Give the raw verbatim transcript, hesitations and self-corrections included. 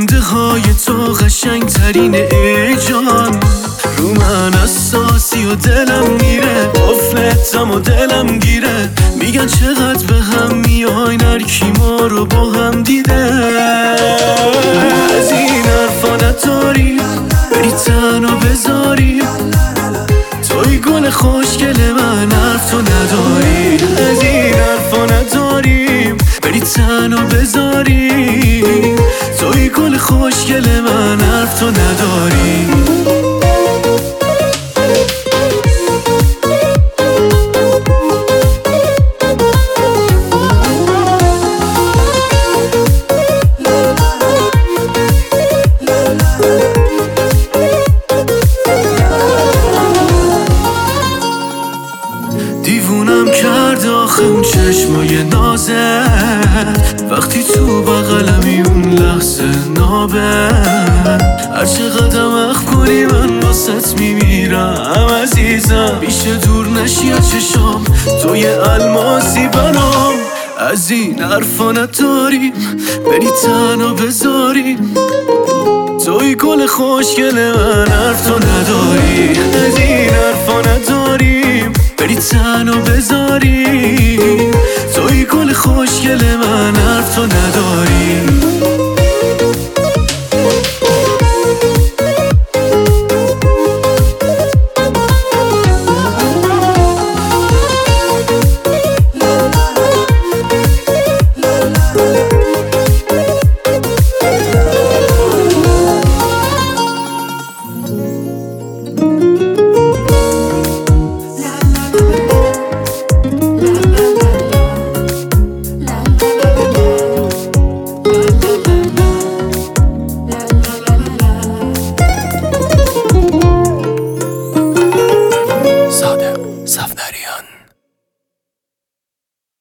خنده های تو قشنگ ترینه ای جان. رو من اساسی و دلم میره، قفلتم و دلم گیره. میگن چقدر به هم میای، هر کی ما رو با هم دیده. از این حرفا نداری بری تنها بذاری، توی گل خوشگل من حرف تو نداری. از این حرفا نداریم بری تنها بذاری، توی گل خوشگل من حرف تو نداری. دیوونم کرد آخه اون چشمای نازت، وقتی تو بغلمی اون لحظه نابت. هر چقدرم اخ کنی من واسط میمیرم عزیزم. میشه دور نشی از چشام توی الماسی برام. از این حرفا نداریم بری تنها بذاریم، توی گل خوشگل من حرف تو نداری. از این حرفا نداریم بری تنها بذاری، توی گل خوشگل من حرف تو نداری.